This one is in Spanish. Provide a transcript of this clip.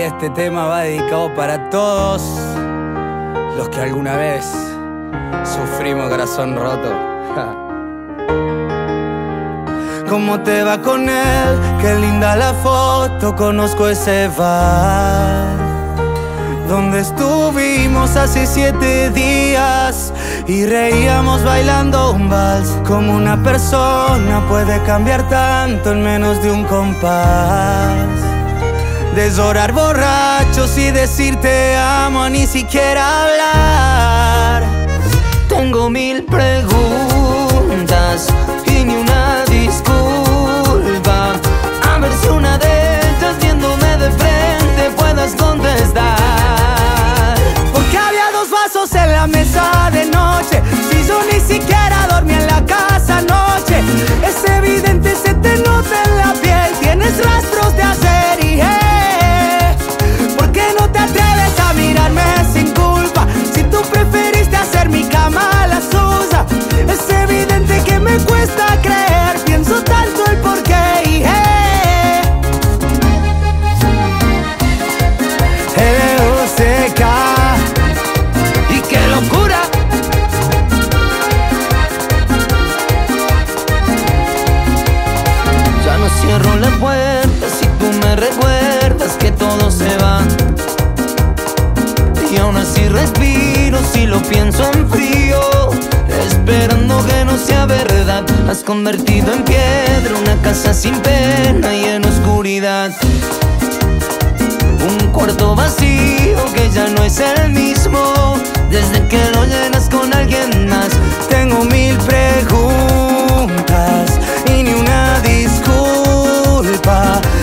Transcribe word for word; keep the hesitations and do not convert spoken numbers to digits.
este tema va dedicado para todos los que alguna vez sufrimos corazón roto. ¿Cómo te va con él? Qué linda la foto, conozco ese bar donde estuvimos hace siete días y reíamos bailando un vals. Como una persona puede cambiar tanto en menos de un compás. Desorar borrachos y decir te amo a ni siquiera hablar. Tengo mil preguntas y ni una disculpa. A ver si una de ellas viéndome de frente puedas contestar. Porque había dos vasos en la mesa de noche, si yo ni siquiera dormí en la casa anoche. Es evidente, se te nota en la piel, tienes rastros de ayer y eh, ¿por qué no te atreves a mirarme sin culpa? Si tú preferiste hacer mi cama a la suya. Es evidente que me cuesta creer, pienso tanto el porqué y eh, L U C K. Y qué locura. Ya no cierro la puerta si tú me recuerdas que todo se va. Y aún así respiro si lo pienso en frío, esperando que no sea verdad. Has convertido en piedra una casa sin pena y en oscuridad. Un cuarto vacío que ya no es el mismo desde que lo llenas con alguien más. Tengo mil preguntas y ni una disculpa.